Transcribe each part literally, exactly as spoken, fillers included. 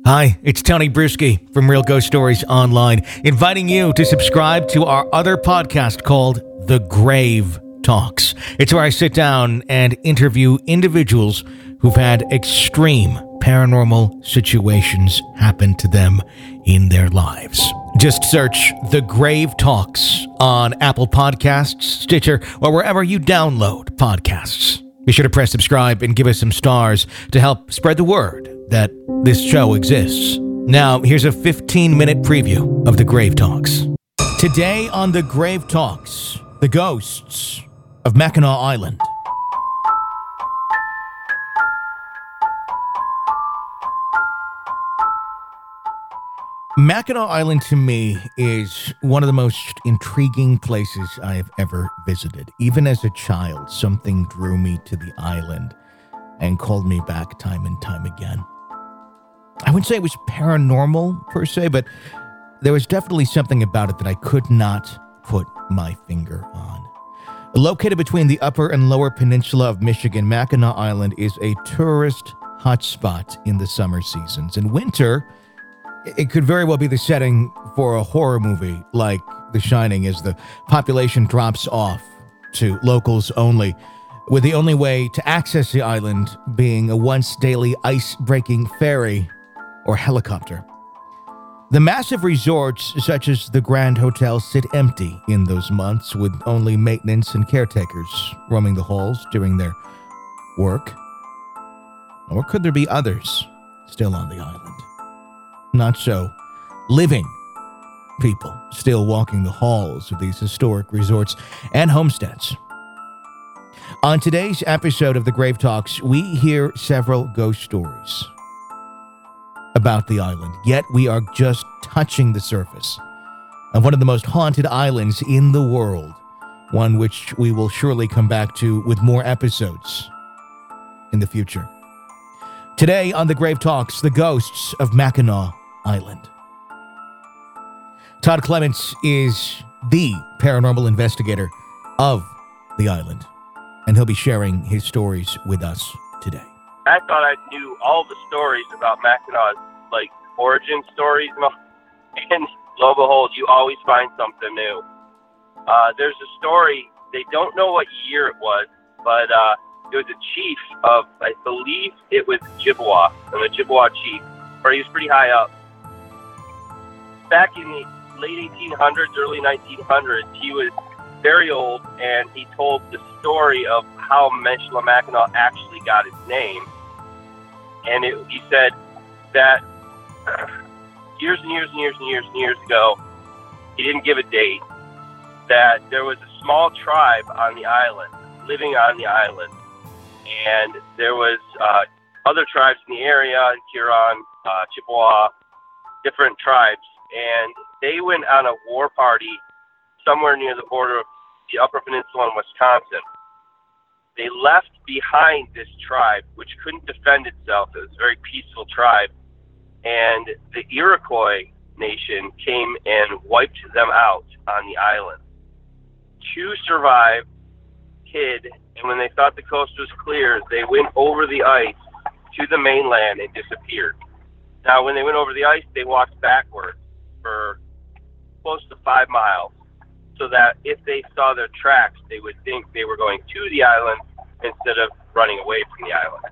Hi, it's Tony Bruschi from Real Ghost Stories Online, inviting you to subscribe to our other podcast called The Grave Talks. It's where I sit down and interview individuals who've had extreme paranormal situations happen to them in their lives. Just search The Grave Talks on Apple Podcasts, Stitcher, or wherever you download podcasts. Be sure to press subscribe and give us some stars to help spread the word that this show exists. Now, here's a fifteen-minute preview of The Grave Talks. Today on The Grave Talks, the ghosts of Mackinac Island. Mackinac Island to me is one of the most intriguing places I have ever visited. Even as a child, something drew me to the island and called me back time and time again. I wouldn't say it was paranormal per se, but there was definitely something about it that I could not put my finger on. Located between the upper and lower peninsula of Michigan, Mackinac Island is a tourist hotspot in the summer seasons. In winter, it could very well be the setting for a horror movie like The Shining, as the population drops off to locals only, with the only way to access the island being a once daily ice-breaking ferry or helicopter. The massive resorts, such as the Grand Hotel, sit empty in those months, with only maintenance and caretakers roaming the halls during their work. Or could there be others still on the island? Not so. Living people still walking the halls of these historic resorts and homesteads. On today's episode of The Grave Talks, we hear several ghost stories about the island, yet we are just touching the surface of one of the most haunted islands in the world, one which we will surely come back to with more episodes in the future. Today on The Grave Talks, the ghosts of Mackinac Island. Todd Clements is the paranormal investigator of the island, and he'll be sharing his stories with us today. I thought I knew all the stories about Mackinac, like origin stories, and lo and behold, you always find something new. Uh, there's a story, they don't know what year it was, but uh, it was a chief of, I believe it was Chippewa, and the Chippewa chief, or he was pretty high up. Back in the late eighteen hundreds, early nineteen hundreds, he was very old, and he told the story of how Michilimackinac actually got its name. And it, he said that years and years and years and years and years ago, he didn't give a date, that there was a small tribe on the island, living on the island. And there was uh, other tribes in the area, Huron, uh, Chippewa, different tribes. And they went on a war party somewhere near the border of the Upper Peninsula in Wisconsin. They left behind this tribe, which couldn't defend itself. It was a very peaceful tribe. And the Iroquois nation came and wiped them out on the island. Two survived, hid, and when they thought the coast was clear, they went over the ice to the mainland and disappeared. Now, when they went over the ice, they walked backwards for close to five miles, so that if they saw their tracks, they would think they were going to the island instead of running away from the island.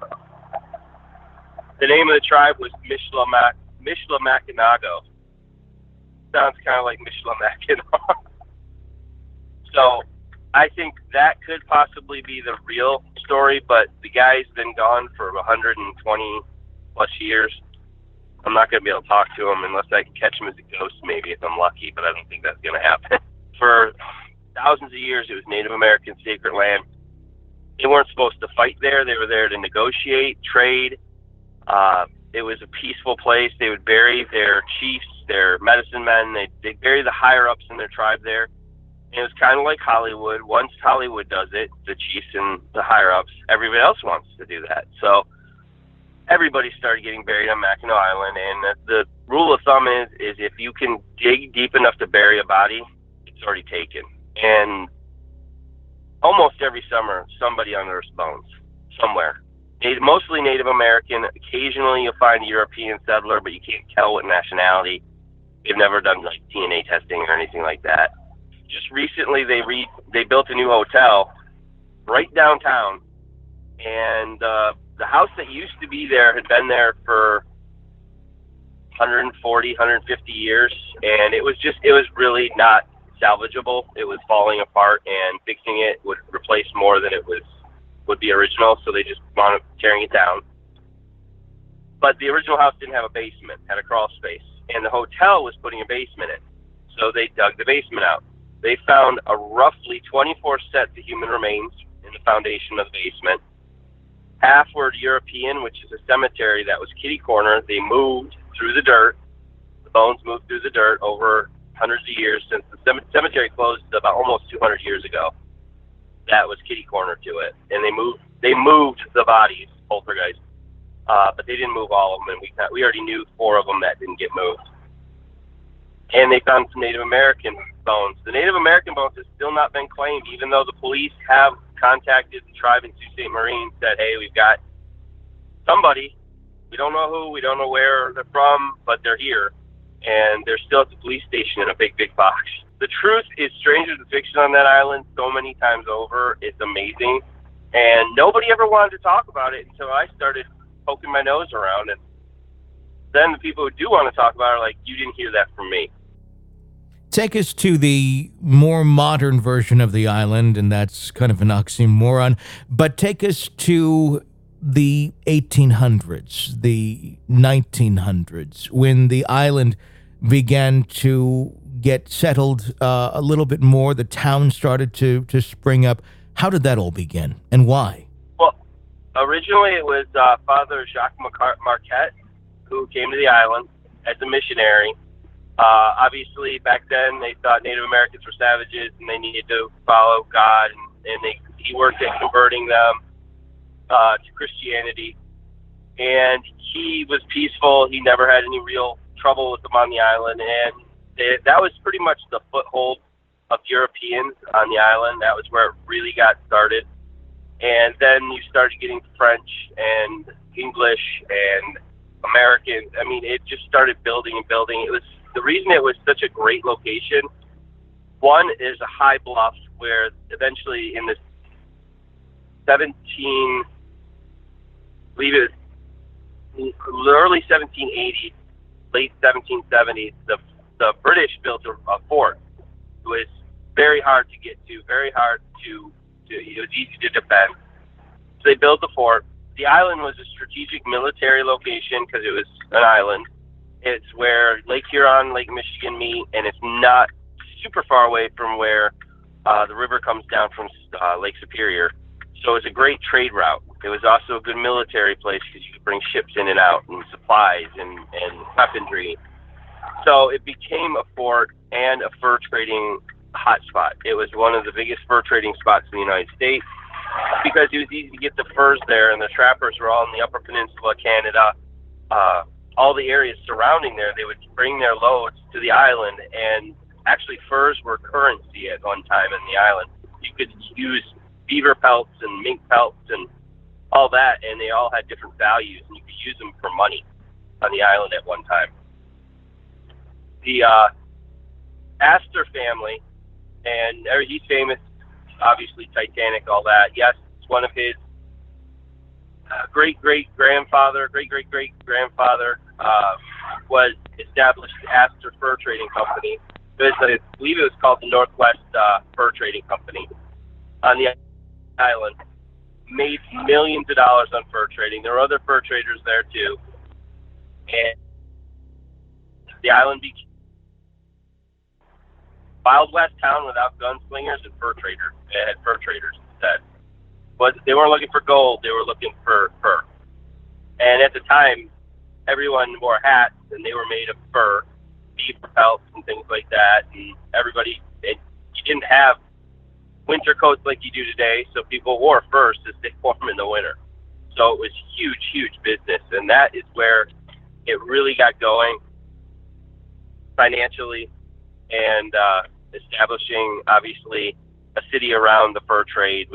The name of the tribe was Michilimac- Michilimackinago. Sounds kind of like Michilimackinac. So I think that could possibly be the real story, but the guy's been gone for one hundred twenty plus years. I'm not going to be able to talk to him unless I can catch him as a ghost, maybe, if I'm lucky, but I don't think that's going to happen. For thousands of years, it was Native American sacred land. They weren't supposed to fight there. They were there to negotiate, trade. Uh, it was a peaceful place. They would bury their chiefs, their medicine men. They'd, they'd bury the higher-ups in their tribe there. And it was kind of like Hollywood. Once Hollywood does it, the chiefs and the higher-ups, everybody else wants to do that. So everybody started getting buried on Mackinac Island, and the, the rule of thumb is, is if you can dig deep enough to bury a body, it's already taken. And almost every summer, somebody unearths bones somewhere. Native, mostly Native American. Occasionally you'll find a European settler, but you can't tell what nationality. They've never done like D N A testing or anything like that. Just recently they re they built a new hotel right downtown, and uh, the house that used to be there had been there for one forty, one fifty years, and it was just it was really not salvageable. It was falling apart, and fixing it would replace more than it was would be original, so they just wound up tearing it down. But the original house didn't have a basement, had a crawl space, and the hotel was putting a basement in, so they dug the basement out. They found a roughly twenty-four sets of human remains in the foundation of the basement. Half were European, which is a cemetery that was kitty corner. They moved through the dirt. The bones moved through the dirt over hundreds of years since the cemetery closed about almost two hundred years ago. That was kitty corner to it, and they moved. They moved the bodies, poltergeist, uh, but they didn't move all of them. And we we already knew four of them that didn't get moved. And they found some Native American bones. The Native American bones have still not been claimed, even though the police have contacted the tribe in Sault Ste. Marie and said, hey, we've got somebody. We don't know who, we don't know where they're from, but they're here. And they're still at the police station in a big, big box. The truth is stranger than fiction on that island so many times over. It's amazing. And nobody ever wanted to talk about it until I started poking my nose around. And then the people who do want to talk about it are like, you didn't hear that from me. Take us to the more modern version of the island, and that's kind of an oxymoron, but take us to the eighteen hundreds, the nineteen hundreds, when the island began to get settled uh, a little bit more, the town started to, to spring up. How did that all begin, and why? Well, originally it was uh, Father Jacques Marquette who came to the island as a missionary. Uh, obviously, back then, they thought Native Americans were savages and they needed to follow God, and, and they, he worked at converting them uh, to Christianity. And he was peaceful. He never had any real trouble with them on the island. And they, that was pretty much the foothold of Europeans on the island. That was where it really got started. And then you started getting French and English and Americans. I mean, it just started building and building. It was the reason it was such a great location. One is a high bluff where eventually in the seventeen, I believe it was early seventeen eighties, late seventeen seventies, the the British built a, a fort. It was very hard to get to, very hard to, to it was easy to defend. So they built the fort. The island was a strategic military location because it was an island. It's where Lake Huron, Lake Michigan meet, and it's not super far away from where uh, the river comes down from uh, Lake Superior. So it's a great trade route. It was also a good military place because you could bring ships in and out and supplies and, and weaponry. So it became a fort and a fur trading hotspot. It was one of the biggest fur trading spots in the United States because it was easy to get the furs there, and the trappers were all in the Upper Peninsula, Canada, uh, all the areas surrounding there. They would bring their loads to the island, and actually furs were currency at one time in the island. You could use beaver pelts and mink pelts and all that, and they all had different values, and you could use them for money on the island at one time. The uh, Astor family, and he's famous, obviously Titanic, all that. Yes, it's one of his uh, great-great-grandfather, great-great-great-grandfather uh, was established the Astor Fur Trading Company. It was, I believe it was called the Northwest uh, Fur Trading Company on the island. Made millions of dollars on fur trading. There were other fur traders there too. And the island became Wild West town without gunslingers and fur traders. They had fur traders instead. But they weren't looking for gold, they were looking for fur. And at the time, everyone wore hats and they were made of fur, beaver pelts and things like that. And everybody, it, you didn't have winter coats like you do today, so people wore furs to stay warm in the winter. So it was huge, huge business, and that is where it really got going financially, and uh, establishing, obviously, a city around the fur trade with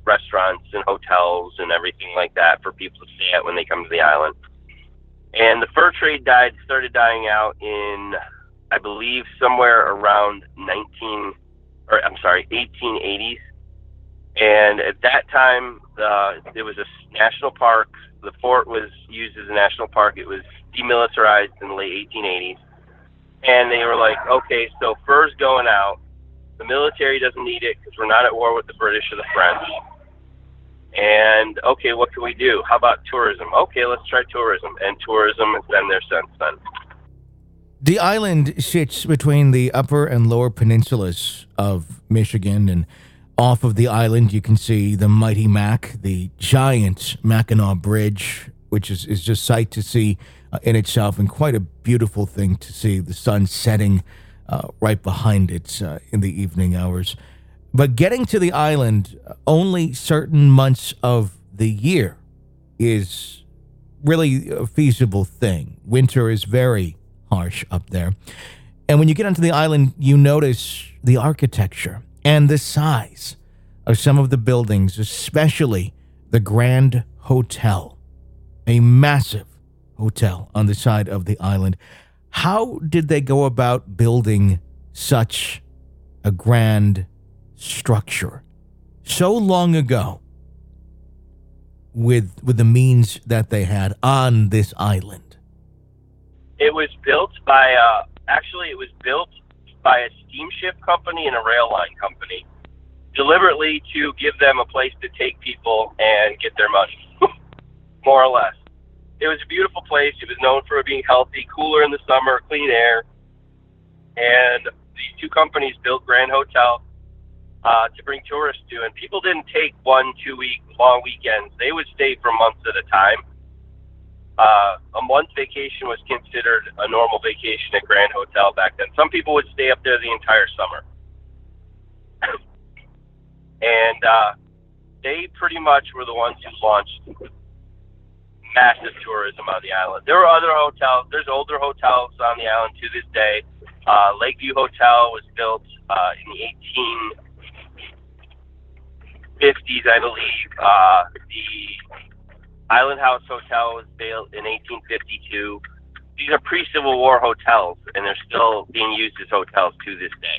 restaurants and hotels and everything like that for people to stay at when they come to the island. And the fur trade died, started dying out in, I believe, somewhere around nineteen, or I'm sorry, eighteen eighties. And at that time, uh, it was a national park. The fort was used as a national park. It was demilitarized in the late eighteen eighties. And they were like, okay, so fur's going out. The military doesn't need it because we're not at war with the British or the French. And, okay, what can we do? How about tourism? Okay, let's try tourism. And tourism has been there since then. The island sits between the upper and lower peninsulas of Michigan, and off of the island you can see the mighty Mac, the giant Mackinac Bridge, which is, is just sight to see uh, in itself, and quite a beautiful thing to see the sun setting uh, right behind it uh, in the evening hours. But getting to the island only certain months of the year is really a feasible thing. Winter is very harsh up there. And when you get onto the island, you notice the architecture and the size of some of the buildings, especially the Grand Hotel, a massive hotel on the side of the island. How did they go about building such a grand structure so long ago with with the means that they had on this island? It was built by, uh, actually it was built by a steamship company and a rail line company, deliberately to give them a place to take people and get their money, more or less. It was a beautiful place. It was known for being healthy, cooler in the summer, clean air. And these two companies built Grand Hotel uh, to bring tourists to. And people didn't take one, two-week, long weekends. They would stay for months at a time. Uh, a month vacation was considered a normal vacation at Grand Hotel back then. Some people would stay up there the entire summer. And uh, they pretty much were the ones who launched massive tourism on the island. There were other hotels. There's older hotels on the island to this day. Uh, Lakeview Hotel was built uh, in the eighteen fifties, I believe. Uh, the Island House Hotel was built in eighteen fifty-two. These are pre-Civil War hotels, and they're still being used as hotels to this day.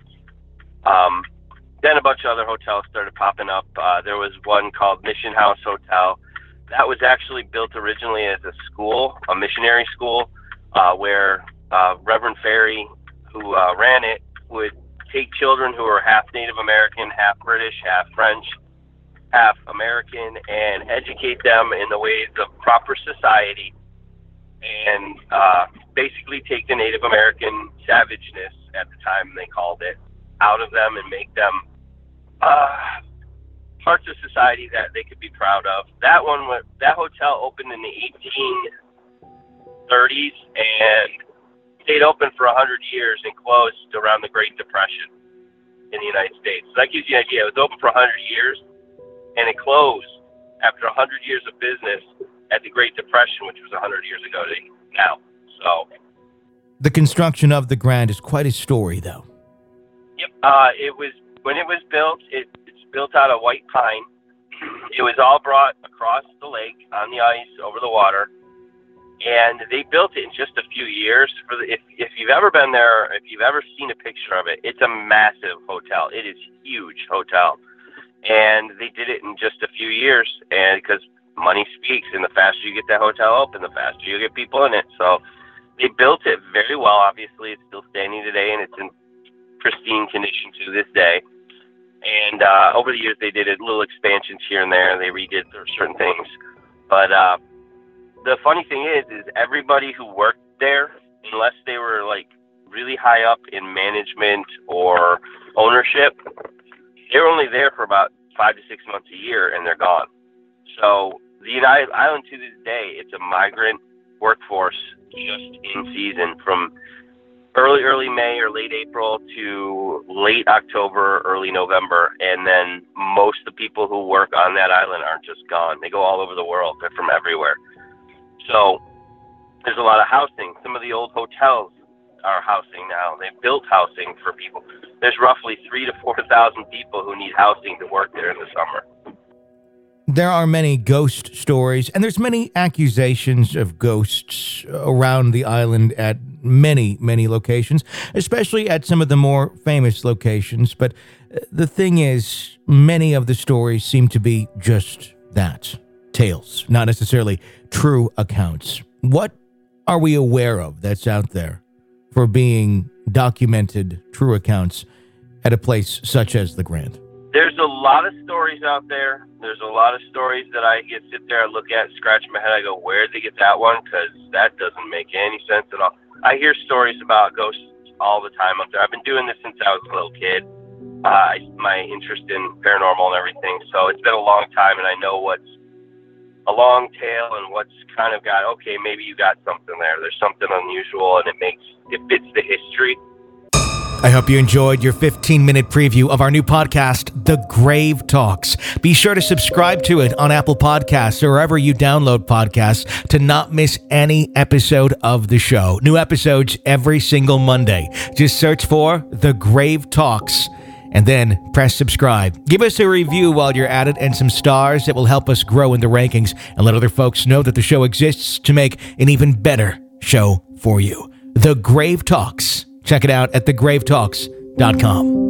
Um, then a bunch of other hotels started popping up. Uh, there was one called Mission House Hotel. That was actually built originally as a school, a missionary school, uh, where uh, Reverend Ferry, who uh, ran it, would take children who were half Native American, half British, half French, half American, and educate them in the ways of proper society, and uh, basically take the Native American savageness, at the time they called it, out of them and make them uh, parts of society that they could be proud of. That one, was, that hotel opened in the eighteen thirties and stayed open for one hundred years and closed around the Great Depression in the United States. So that gives you an idea. It was open for one hundred years, and it closed after one hundred years of business at the Great Depression, which was one hundred years ago to now. So the construction of the Grand is quite a story, though. Yep. Uh, it was when it was built. It, it's built out of white pine. It was all brought across the lake on the ice over the water, and they built it in just a few years. For the, if if you've ever been there, if you've ever seen a picture of it, it's a massive hotel. It is a huge hotel, and they did it in just a few years. And because money speaks, and the faster you get that hotel open, the faster you get people in it. So they built it very well. Obviously, it's still standing today, and it's in pristine condition to this day. And uh, over the years, they did a little expansions here and there, and they redid certain things. But uh, the funny thing is, is everybody who worked there, unless they were like really high up in management or ownership, they were only there for about five to six months a year, and they're gone. So the United Island to this day, it's a migrant workforce just in season from early, early May or late April to late October, early November. And then most of the people who work on that island aren't just gone. They go all over the world. They're from everywhere. So there's a lot of housing. Some of the old hotels are housing now. They've built housing for people. There's roughly three to four thousand people who need housing to work there in the summer. there are many ghost stories, and there's many accusations of ghosts around the island at many, many locations, especially at some of the more famous locations. But the thing is, many of the stories seem to be just that, tales, not necessarily true accounts. What are we aware of that's out there for being documented true accounts at a place such as the Grand? There's a lot of stories out there. There's a lot of stories that I get sit there and look at, scratch my head. I go, where did they get that one? Because that doesn't make any sense at all. I hear stories about ghosts all the time up there. I've been doing this since I was a little kid. Uh, my interest in paranormal and everything. So it's been a long time, and I know what's a long tail and what's kind of got, okay, maybe you got something there. There's something unusual, and it makes it fits the history. I hope you enjoyed your fifteen-minute preview of our new podcast, The Grave Talks. Be sure to subscribe to it on Apple Podcasts or wherever you download podcasts to not miss any episode of the show. New episodes every single Monday. Just search for The Grave Talks and then press subscribe. Give us a review while you're at it and some stars that will help us grow in the rankings and let other folks know that the show exists to make an even better show for you. The Grave Talks. Check it out at the grave talks dot com.